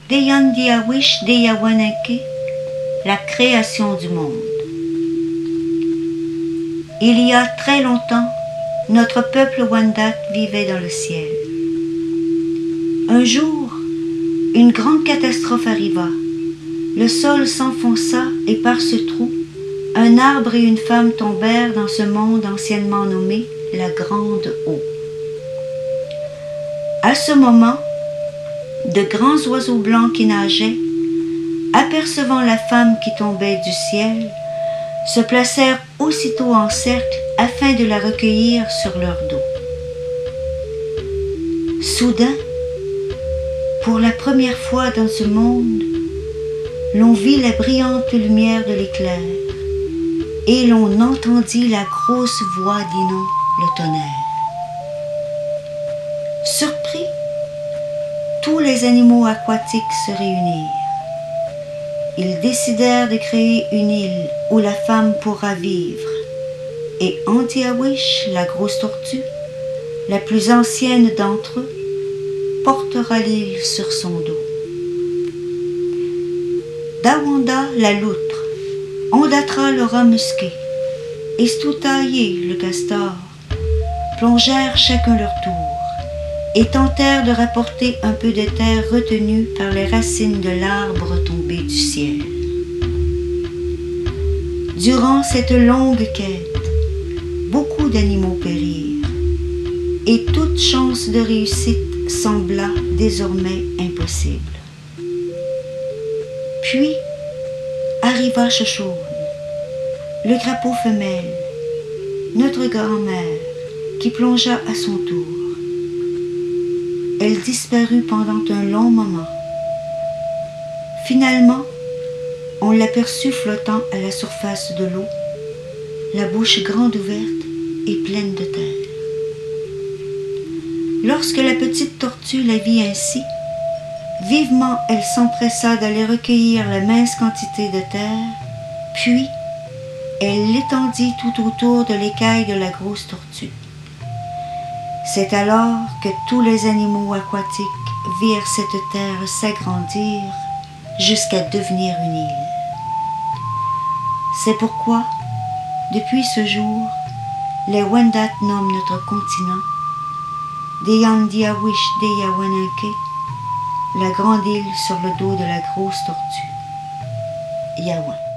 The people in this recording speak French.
Deyandiawish Deyawanake, la création du monde. Il y a très longtemps, notre peuple Wendat vivait dans le ciel. Un jour, une grande catastrophe arriva. Le sol s'enfonça et par ce trou, un arbre et une femme tombèrent dans ce monde anciennement nommé la Grande Eau. À ce moment, de grands oiseaux blancs qui nageaient, apercevant la femme qui tombait du ciel, se placèrent aussitôt en cercle afin de la recueillir sur leur dos. Soudain, pour la première fois dans ce monde, l'on vit la brillante lumière de l'éclair et l'on entendit la grosse voix d'Inon, le tonnerre. Surpris, tous les animaux aquatiques se réunirent. Ils décidèrent de créer une île où la femme pourra vivre, et Antiawish, la grosse tortue, la plus ancienne d'entre eux, portera l'île sur son dos. Dawanda, la loutre, Ondatra, le rat musqué, et Stoutaillé, le castor, plongèrent chacun leur tour et tentèrent de rapporter un peu de terre retenue par les racines de l'arbre tombé du ciel. Durant cette longue quête, beaucoup d'animaux périrent, et toute chance de réussite sembla désormais impossible. Puis arriva Chochone, le crapaud femelle, notre grand-mère, qui plongea à son tour. Elle disparut pendant un long moment. Finalement, on l'aperçut flottant à la surface de l'eau, la bouche grande ouverte et pleine de terre. Lorsque la petite tortue la vit ainsi, vivement elle s'empressa d'aller recueillir la mince quantité de terre, puis elle l'étendit tout autour de l'écaille de la grosse tortue. C'est alors que tous les animaux aquatiques virent cette terre s'agrandir jusqu'à devenir une île. C'est pourquoi, depuis ce jour, les Wendat nomment notre continent Deyandiawish Deyawanake, la grande île sur le dos de la grosse tortue, Yawan.